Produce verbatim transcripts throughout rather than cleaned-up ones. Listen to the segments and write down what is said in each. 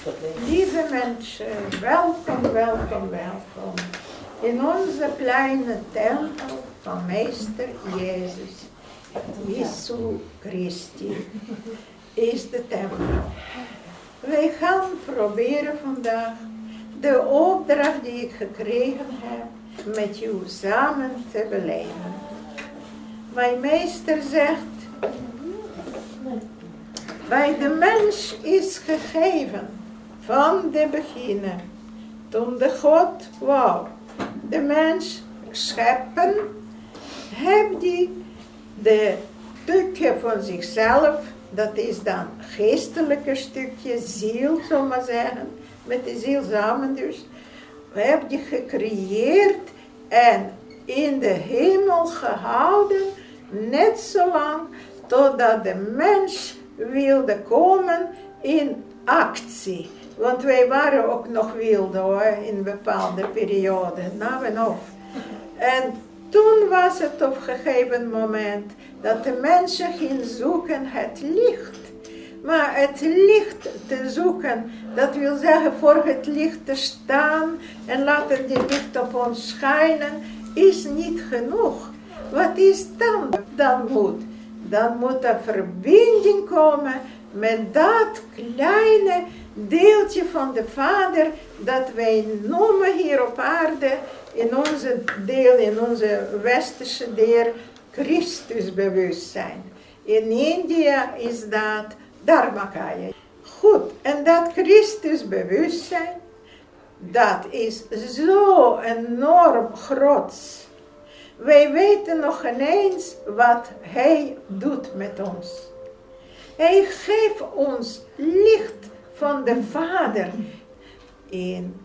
Lieve mensen, welkom, welkom, welkom. In onze kleine tempel van Meester Jezus, Jezus Christi, is de tempel. Wij gaan proberen vandaag de opdracht die ik gekregen heb met u samen te beleven. Mijn meester zegt, bij de mens is gegeven van de beginnen, toen de God wou de mens scheppen, heb die de stukje van zichzelf, dat is dan geestelijke stukje, ziel, zal maar zeggen, met de ziel samen dus, heb die gecreëerd en in de hemel gehouden, net zo lang, totdat de mens wilde komen in actie. Want wij waren ook nog wilde hoor, in een bepaalde periode, nou en of. En toen was het op een gegeven moment dat de mensen gingen zoeken het licht. Maar het licht te zoeken, dat wil zeggen voor het licht te staan en laten die licht op ons schijnen, is niet genoeg. Wat is dan? Dan moet, dan moet er verbinding komen met dat kleine deeltje van de Vader, dat wij noemen hier op aarde, in onze deel, in onze westerse deel, Christusbewustzijn. In India is dat Dharmakaya. Goed, en dat Christusbewustzijn, dat is zo enorm groot. Wij weten nog ineens wat Hij doet met ons. Hij geeft ons licht van de Vader in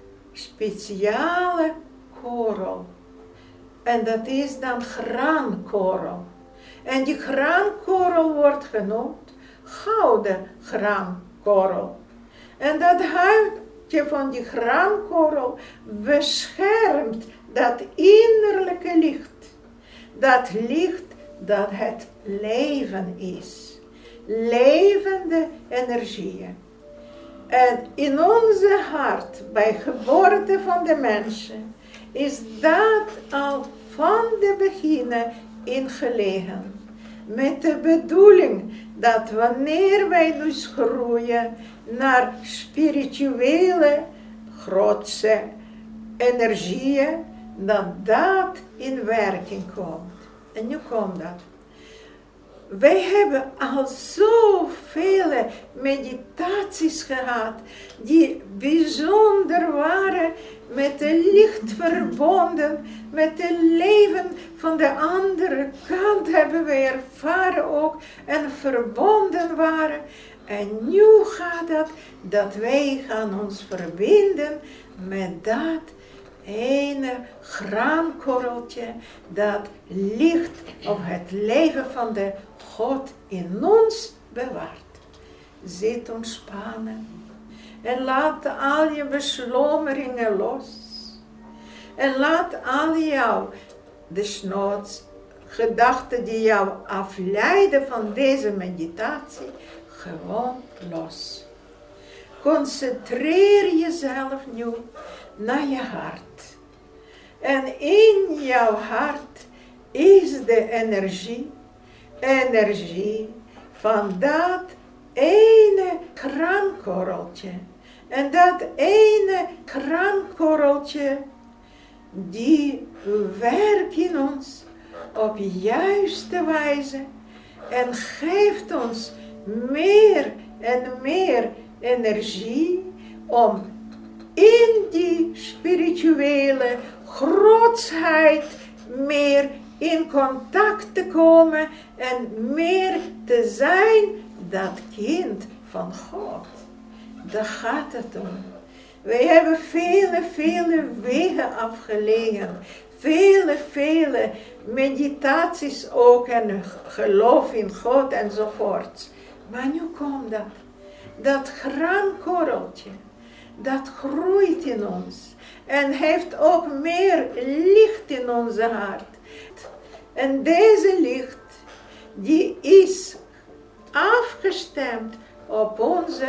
speciale korrel. En dat is dan graankorrel. En die graankorrel wordt genoemd gouden graankorrel. En dat huidje van die graankorrel beschermt dat innerlijke licht. Dat licht dat het leven is. Levende energieën. En in onze hart, bij geboorte van de mensen, is dat al van de beginnen ingelegen. Met de bedoeling dat wanneer wij dus groeien naar spirituele, grootse energieën, dat dat in werking komt. En nu komt dat. Wij hebben al zoveel meditaties gehad, die bijzonder waren, met het licht verbonden, met het leven van de andere kant hebben we ervaren ook, en verbonden waren. En nu gaat het, dat wij gaan ons verbinden met dat ene graankorreltje, dat licht op het leven van de God in ons bewaart. Zit ontspannen en laat al je beslommeringen los. En laat al jouw, desnoods, gedachten die jou afleiden van deze meditatie, gewoon los. Concentreer jezelf nu naar je hart. En in jouw hart is de energie, energie van dat ene graankorreltje. En dat ene graankorreltje, die werkt in ons op juiste wijze en geeft ons meer en meer energie om in die spirituele grootsheid meer in contact te komen en meer te zijn dat kind van God. Daar gaat het om. Wij hebben vele, vele wegen afgelegen. Vele, vele meditaties ook en geloof in God enzovoort. Maar nu komt dat. Dat graankorreltje, dat groeit in ons. En heeft ook meer licht in onze hart. En deze licht, die is afgestemd op onze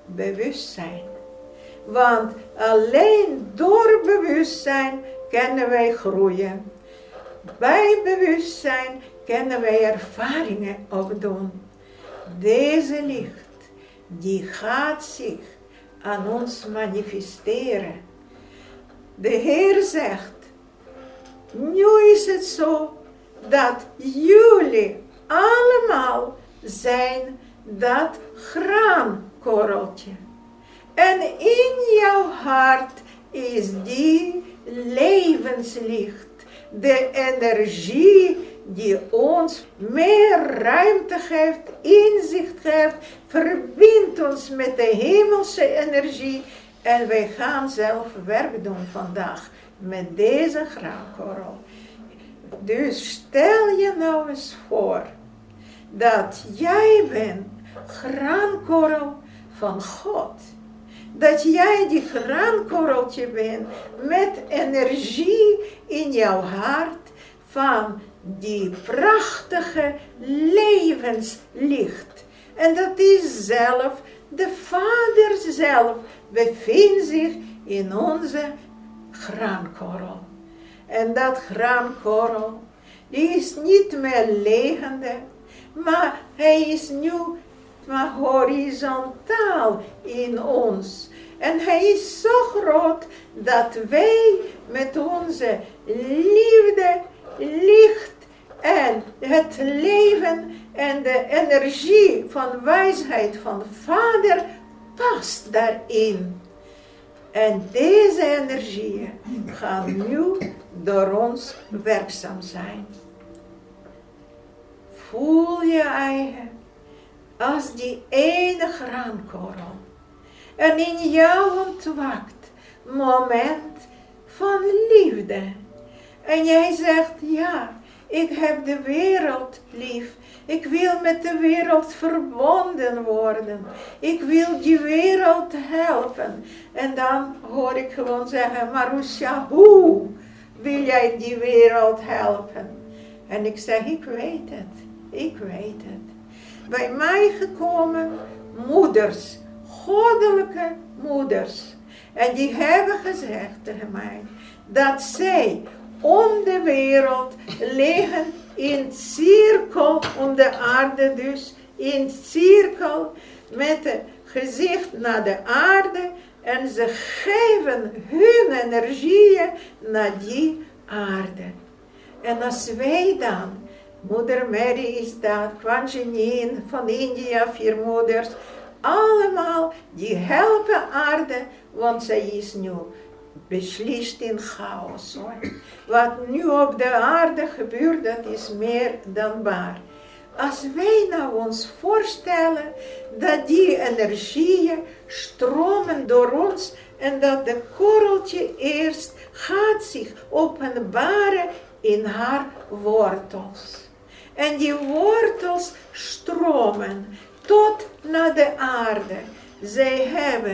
bewustzijn. Want alleen door bewustzijn kunnen wij groeien. Bij bewustzijn kunnen wij ervaringen opdoen. Deze licht, die gaat zich aan ons manifesteren. De Heer zegt, nu is het zo dat jullie allemaal zijn dat graankorreltje. En in jouw hart is die levenslicht, de energie die ons meer ruimte geeft, inzicht geeft, verbindt ons met de hemelse energie. En wij gaan zelf werk doen vandaag met deze graankorrel. Dus stel je nou eens voor dat jij bent graankorrel van God. Dat jij die graankorreltje bent met energie in jouw hart van die prachtige levenslicht. En dat is zelf, de Vader zelf bevindt zich in onze graankorrel. En dat graankorrel, die is niet meer liggende, maar hij is nu maar horizontaal in ons. En hij is zo groot dat wij met onze liefde, licht en het leven en de energie van wijsheid van Vader past daarin. En deze energieën gaan nu door ons werkzaam zijn. Voel je eigen als die ene graankorrel. En in jou ontwaakt moment van liefde. En jij zegt, ja, ik heb de wereld lief. Ik wil met de wereld verbonden worden. Ik wil die wereld helpen. En dan hoor ik gewoon zeggen, Marusha, hoe wil jij die wereld helpen? En ik zeg, ik weet het. Ik weet het. Bij mij gekomen moeders, goddelijke moeders. En die hebben gezegd tegen mij, dat zij om de wereld liggen in cirkel, om de aarde dus, in cirkel met het gezicht naar de aarde. En ze geven hun energieën naar die aarde. En als wij dan, moeder Mary is dat, Kwanjinin van India, vier moeders, allemaal die helpen aarde, want zij is nu beslist in chaos. Hoor. Wat nu op de aarde gebeurt, dat is meer dan waar. Als wij nou ons voorstellen dat die energieën stromen door ons en dat de korreltje eerst gaat zich openbaren in haar wortels. En die wortels stromen tot naar de aarde. Zij hebben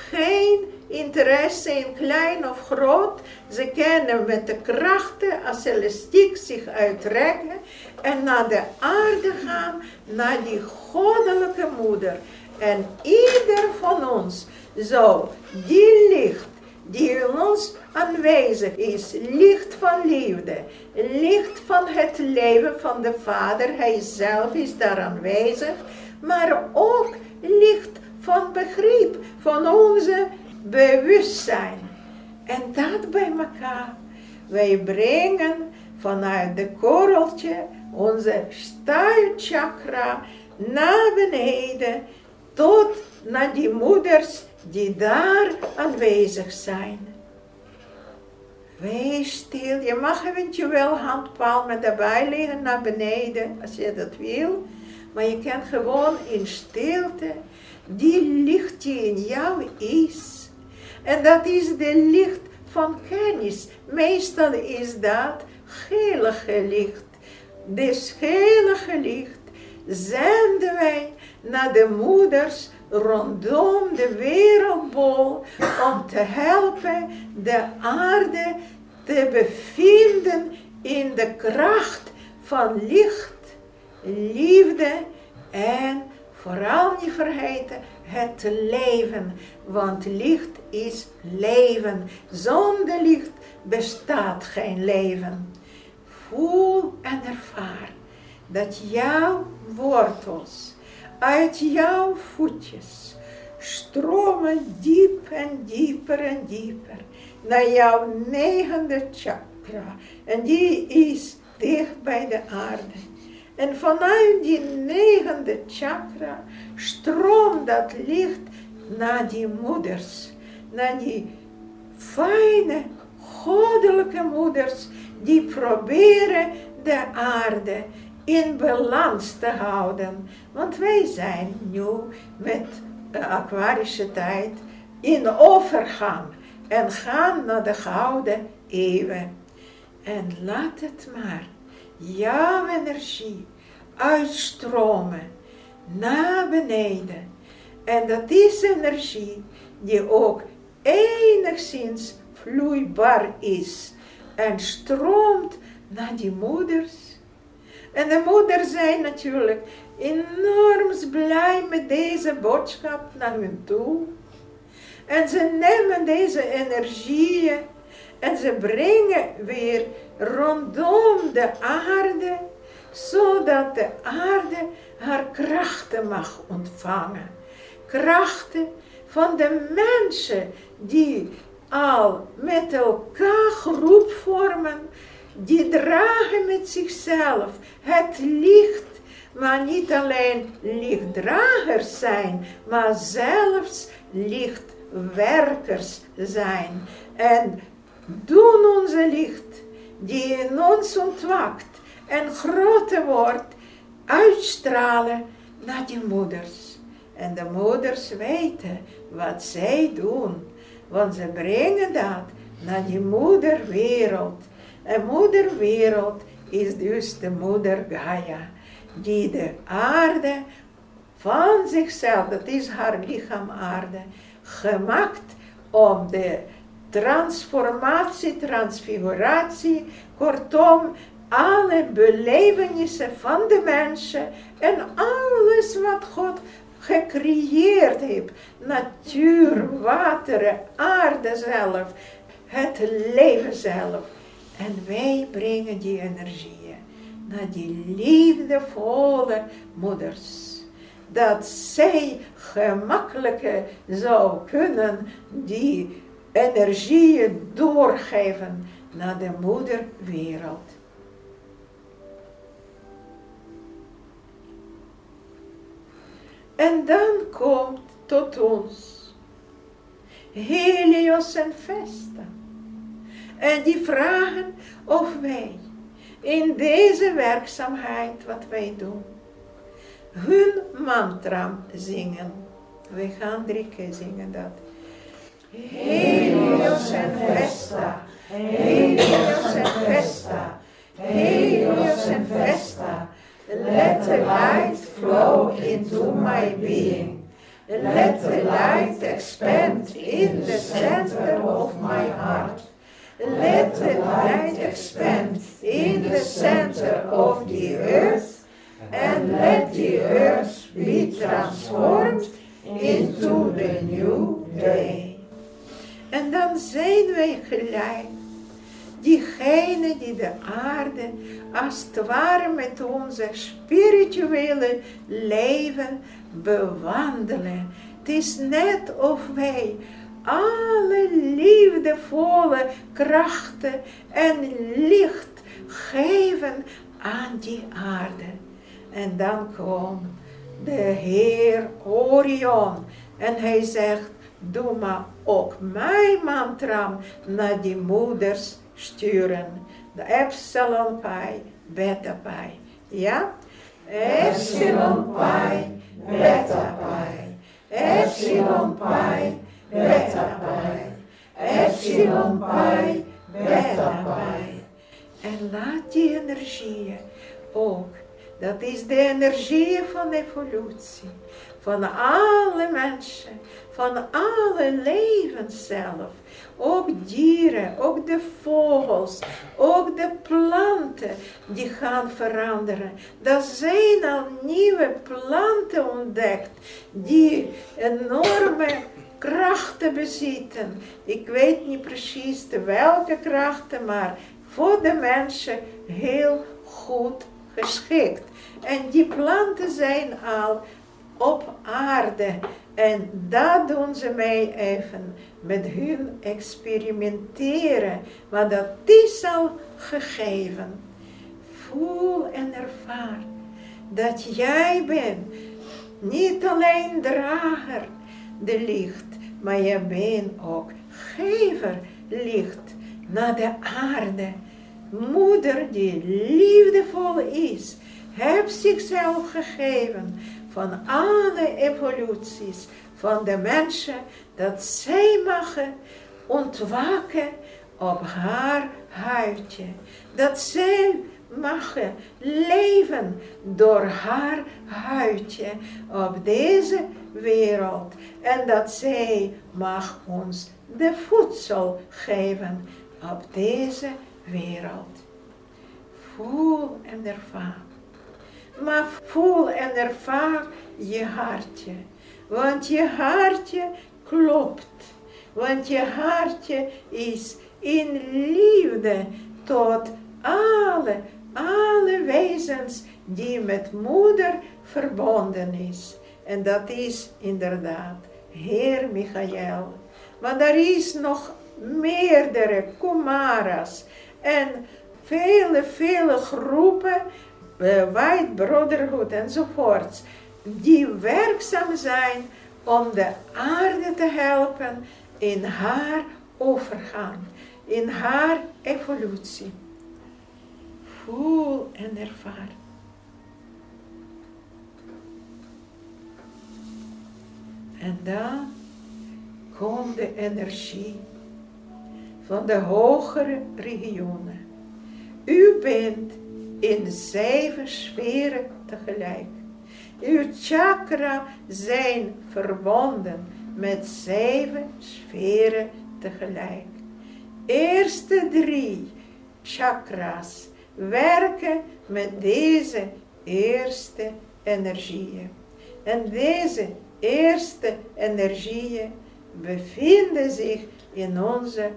geen interesse in klein of groot. Ze kunnen met de krachten als elastiek zich uitrekken en naar de aarde gaan, naar die goddelijke moeder. En ieder van ons zou die licht die in ons aanwezig is, licht van liefde, licht van het leven van de Vader, hij zelf is daar aanwezig, maar ook licht van begrip, van onze bewustzijn. En dat bij elkaar, wij brengen vanuit de korreltje onze stuitchakra naar beneden, tot naar die moeders die daar aanwezig zijn. Wees stil, je mag eventueel handpalmen erbij liggen naar beneden, als je dat wil. Maar je kan gewoon in stilte, die licht die in jou is. En dat is de licht van kennis. Meestal is dat gelige licht. Dit gelige licht zenden wij naar de moeders rondom de wereldbol om te helpen de aarde te bevinden in de kracht van licht, liefde en vooral niet vergeten het leven, want licht is leven. Zonder licht bestaat geen leven. Voel en ervaar dat jouw wortels uit jouw voetjes stromen diep en dieper en dieper naar jouw negende chakra. En die is dicht bij de aarde. En vanuit die negende chakra stroomt dat licht naar die moeders. Naar die fijne, goddelijke moeders die proberen de aarde in balans te houden. Want wij zijn nu met de aquarische tijd in overgang en gaan naar de gouden eeuwen. En laat het maar jouw energie uitstromen naar beneden. En dat is energie die ook enigszins vloeibaar is en stroomt naar die moeders. En de moeders zijn natuurlijk enorm blij met deze boodschap naar hun toe. En ze nemen deze energieën en ze brengen weer rondom de aarde, zodat de aarde haar krachten mag ontvangen. Krachten van de mensen die al met elkaar groep vormen, die dragen met zichzelf het licht, maar niet alleen lichtdragers zijn, maar zelfs lichtwerkers zijn. En doen onze licht, die in ons ontwaakt en groter wordt, uitstralen naar die moeders. En de moeders weten wat zij doen, want ze brengen dat naar die moederwereld. En moederwereld is dus de moeder Gaia, die de aarde van zichzelf, dat is haar lichaam aarde, gemaakt om de transformatie, transfiguratie, kortom, alle belevenissen van de mensen en alles wat God gecreëerd heeft, natuur, water, aarde zelf, het leven zelf. En wij brengen die energieën naar die liefdevolle moeders. Dat zij gemakkelijker zou kunnen die energieën doorgeven naar de moederwereld. En dan komt tot ons Helios en Vesta. En die vragen of wij in deze werkzaamheid wat wij doen, hun mantra zingen. We gaan drie keer zingen dat. Helios en Vesta, Helios en Vesta, Helios en Vesta. Let the light flow into my being. Let the light expand in the center of my heart. Let the light expand in the center of the earth, and let the earth be transformed into the new day. En dan zijn wij gelijk diegene die de aarde als het ware met onze spirituele leven bewandelen. Het is net of wij alle liefdevolle krachten en licht geven aan die aarde. En dan komt de Heer Orion en hij zegt, doe maar ook mijn mantra naar die moeders sturen. De Epsilon Pi, Beta Pi. Ja? Epsilon Pi, Beta Pi. Epsilon Pi, Beta Pi. Epsilon Pi, Beta Pi. En laat die energieën ook, dat is de energie van evolutie, van alle mensen, van alle levens zelf. Ook dieren, ook de vogels, ook de planten, die gaan veranderen. Er zijn al nieuwe planten ontdekt, die enorme krachten bezitten. Ik weet niet precies de welke krachten, maar voor de mensen heel goed geschikt. En die planten zijn al op aarde. En dat doen ze mij even met hun experimenteren. Maar dat is al gegeven. Voel en ervaar dat jij bent niet alleen drager de licht, maar je bent ook gever licht naar de aarde. Moeder die liefdevol is, heeft zichzelf gegeven van alle evoluties van de mensen, dat zij mogen ontwaken op haar huidje. Dat zij mogen leven door haar huidje op deze wereld. En dat zij mag ons de voedsel geven op deze wereld. Voel en ervaar. Maar voel en ervaar je hartje. Want je hartje klopt. Want je hartje is in liefde tot alle, alle wezens die met moeder verbonden is. En dat is inderdaad Heer Michael. Maar er is nog meerdere Kumaras en vele, vele groepen, uh, White Brotherhood enzovoorts, die werkzaam zijn om de aarde te helpen in haar overgang, in haar evolutie. Voel en ervaar. En dan komt de energie van de hogere regionen. U bent in de zeven sferen tegelijk. Uw chakra zijn verbonden met zeven sferen tegelijk. Eerste drie chakras werken met deze eerste energieën. En deze eerste energieën bevinden zich in onze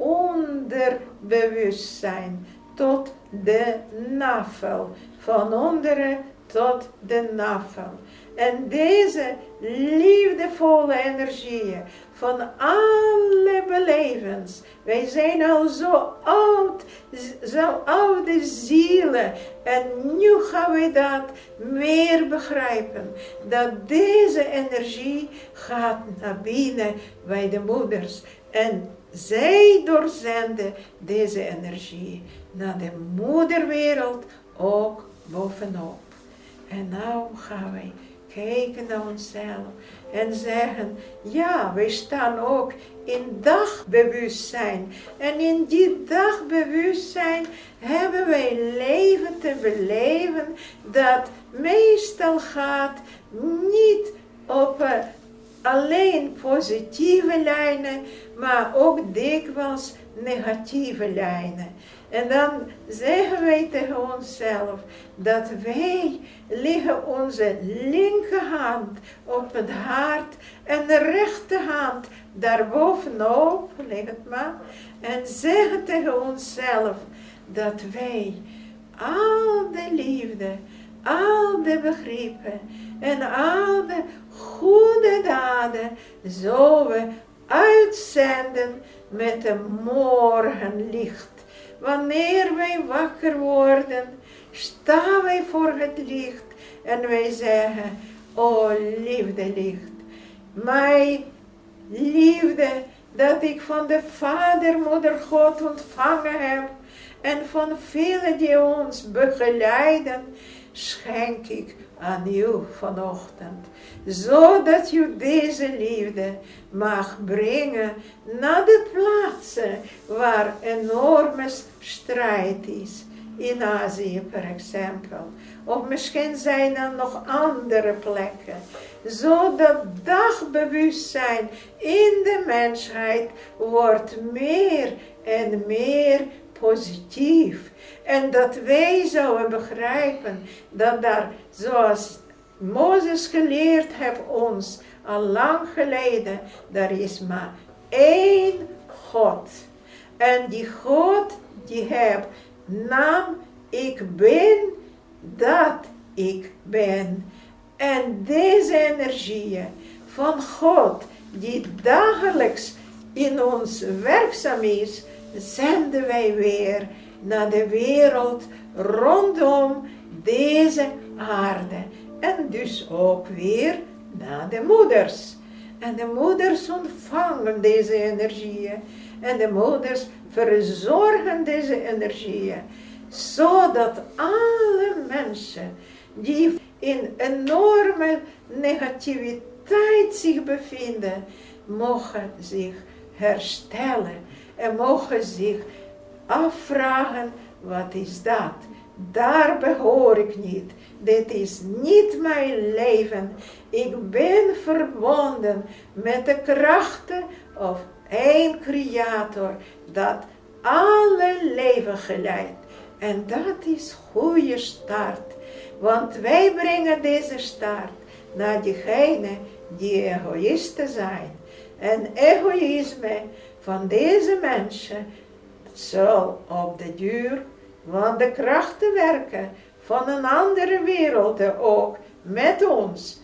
onderbewustzijn tot de navel, van onderen tot de navel. En deze liefdevolle energieën van alle belevens, wij zijn al zo oud, zo oude zielen, en nu gaan we dat meer begrijpen, dat deze energie gaat naar binnen bij de moeders, en zij doorzenden deze energie naar de moederwereld, ook bovenop. En nou gaan wij kijken naar onszelf en zeggen, ja, wij staan ook in dagbewustzijn. En in die dagbewustzijn hebben wij leven te beleven dat meestal gaat niet op uh, alleen positieve lijnen, maar ook dikwijls negatieve lijnen. En dan zeggen wij tegen onszelf dat wij leggen onze linkerhand op het hart en de rechterhand daarbovenop, leg het maar, en zeggen tegen onszelf dat wij al de liefde, al de begrippen en al de goede daden zullen uitzenden met een morgenlicht. Wanneer wij wakker worden, staan wij voor het licht en wij zeggen, o liefde licht, mijn liefde dat ik van de Vader, Moeder God ontvangen heb en van velen die ons begeleiden, schenk ik aan u vanochtend, zodat u deze liefde mag brengen naar de plaatsen waar enorme strijd is. In Azië, per exempel. Of misschien zijn er nog andere plekken. Zodat dagbewustzijn in de mensheid wordt meer en meer positief. En dat wij zouden begrijpen dat daar, zoals Mozes geleerd heeft ons al lang geleden, er is maar één God. En die God die heeft naam ik ben dat ik ben. En deze energieën van God die dagelijks in ons werkzaam is, zenden wij weer naar de wereld rondom deze aarde. En dus ook weer naar de moeders. En de moeders ontvangen deze energieën. En de moeders verzorgen deze energieën. Zodat alle mensen die in enorme negativiteit zich bevinden, mogen zich herstellen. En mogen zich afvragen, wat is dat? Daar behoor ik niet. Dit is niet mijn leven. Ik ben verbonden met de krachten of één creator dat alle leven geleidt. En dat is goede start. Want wij brengen deze start naar diegenen die egoïsten zijn. En egoïsme van deze mensen zal op de duur, want de krachten werken van een andere wereld ook met ons,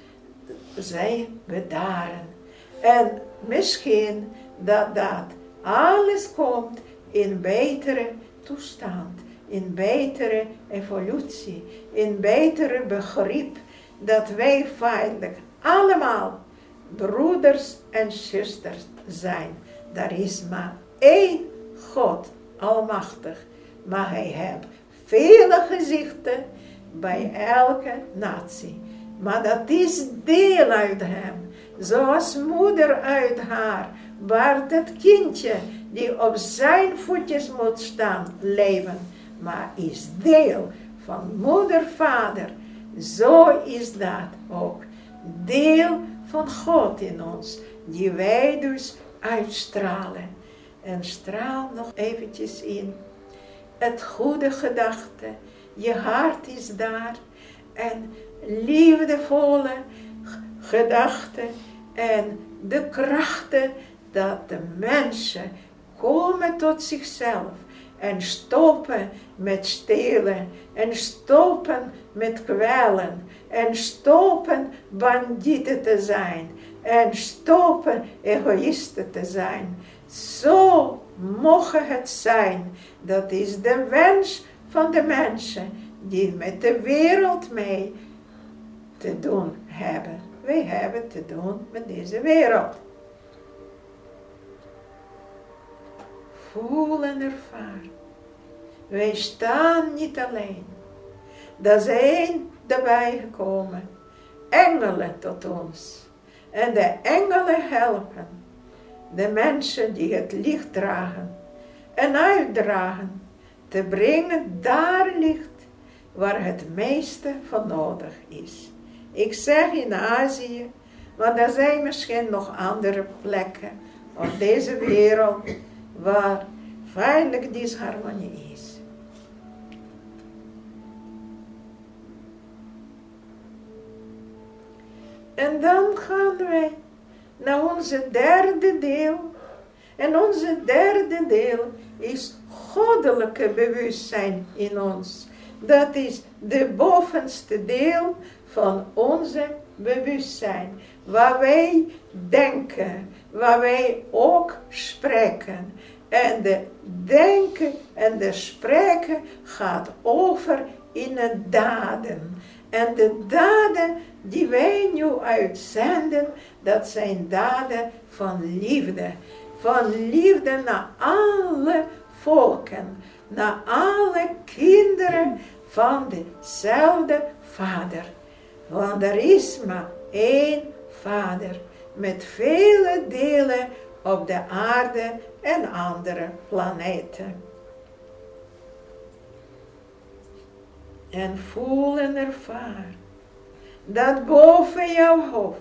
zij bedaren. En misschien dat dat alles komt in betere toestand, in betere evolutie, in betere begrip, dat wij feitelijk allemaal broeders en zusters zijn. Er is maar één God, almachtig, maar hij heeft vele gezichten bij elke natie. Maar dat is deel uit hem. Zoals moeder uit haar baart het kindje die op zijn voetjes moet staan leven. Maar is deel van moeder, vader. Zo is dat ook. Deel van God in ons. Die wij dus uitstralen. En straal nog eventjes in. Het goede gedachte. Je hart is daar. En liefdevolle gedachten. En de krachten dat de mensen komen tot zichzelf. En stoppen met stelen. En stoppen met kwellen. En stoppen bandieten te zijn. En stoppen egoïsten te zijn. Zo mogen het zijn. Dat is de wens van de mensen die met de wereld mee te doen hebben. Wij hebben te doen met deze wereld. Voel en ervaar. Wij staan niet alleen. Er zijn erbij gekomen engelen tot ons. En de engelen helpen de mensen die het licht dragen en uitdragen te brengen daar licht waar het meeste van nodig is. Ik zeg in Azië, want er zijn misschien nog andere plekken op deze wereld waar feitelijk disharmonie is. En dan gaan wij naar onze derde deel. En onze derde deel is goddelijke bewustzijn in ons. Dat is de bovenste deel van onze bewustzijn. Waar wij denken, waar wij ook spreken. En de denken en de spreken gaat over in het daden. En de daden die wij nu uitzenden, dat zijn daden van liefde. Van liefde naar alle volken, naar alle kinderen van dezelfde vader. Want er is maar één vader, met vele delen op de aarde en andere planeten. En voel en ervaar dat boven jouw hoofd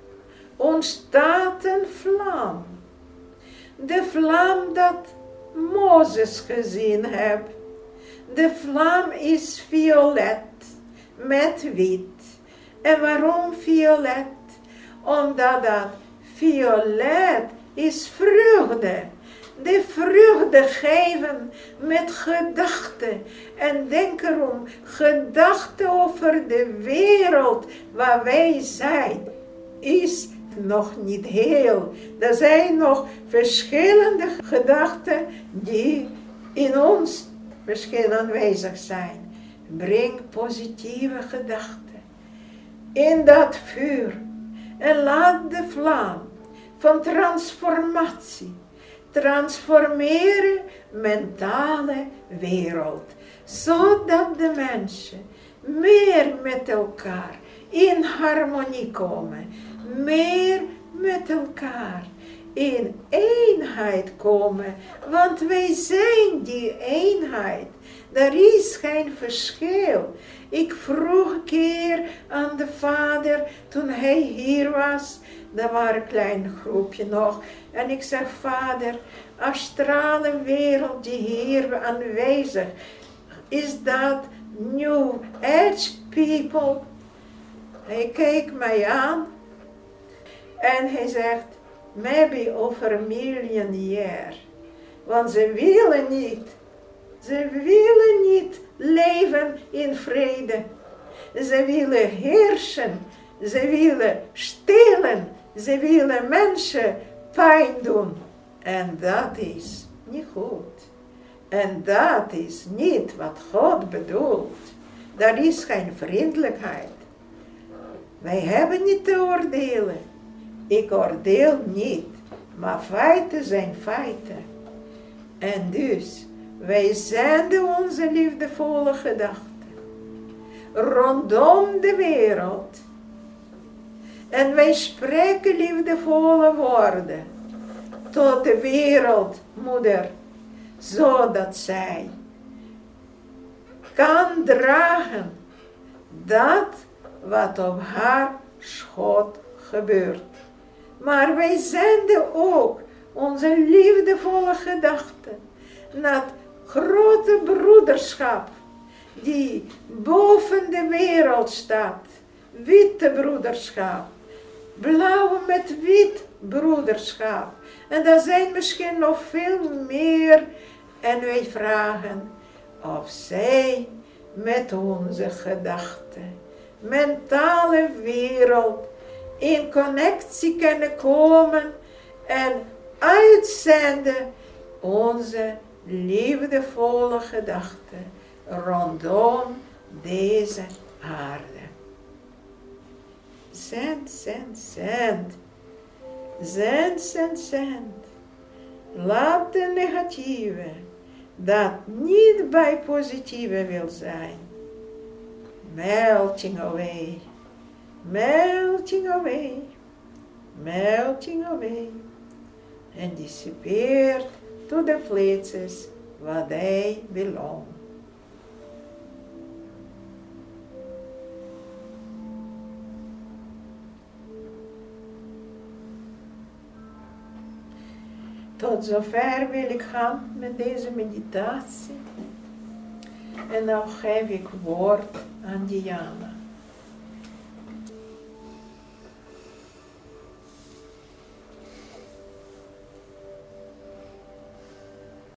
ontstaat een vlam. De vlam dat Mozes gezien heeft. De vlam is violet met wit. En waarom violet? Omdat dat violet is vreugde. De vreugde geven met gedachten. En denk erom, gedachten over de wereld waar wij zijn, is nog niet heel. Er zijn nog verschillende gedachten die in ons misschien aanwezig zijn. Breng positieve gedachten in dat vuur. En laat de vlam van transformatie transformeren mentale wereld. Zodat de mensen meer met elkaar in harmonie komen. Meer met elkaar in eenheid komen. Want wij zijn die eenheid. Er is geen verschil. Ik vroeg een keer aan de vader, toen hij hier was, er was een klein groepje nog, en ik zeg, vader, astrale wereld die hier aanwezig, is dat New Age people? Hij keek mij aan, en hij zegt, maybe over een million jaar, want ze willen niet. Ze willen niet leven in vrede. Ze willen heersen. Ze willen stelen. Ze willen mensen pijn doen. En dat is niet goed. En dat is niet wat God bedoelt. Dat is geen vriendelijkheid. Wij hebben niet te oordelen. Ik oordeel niet. Maar feiten zijn feiten. En dus, wij zenden onze liefdevolle gedachten rondom de wereld. En wij spreken liefdevolle woorden tot de wereldmoeder, zodat zij kan dragen dat wat op haar schoot gebeurt. Maar wij zenden ook onze liefdevolle gedachten naar het grote broederschap die boven de wereld staat. Witte broederschap. Blauwe met wit broederschap. En er zijn misschien nog veel meer. En wij vragen of zij met onze gedachten, mentale wereld, in connectie kunnen komen en uitzenden onze liefdevolle gedachten rondom deze aarde. Zend, zend, zend. Zend, zend, zend. Laat de negatieve dat niet bij positieve wil zijn. Melting away. Melting away. Melting away. And disappeared to the places where they belong. Tot zover wil ik gaan met deze meditatie. En dan geef ik woord aan Diana.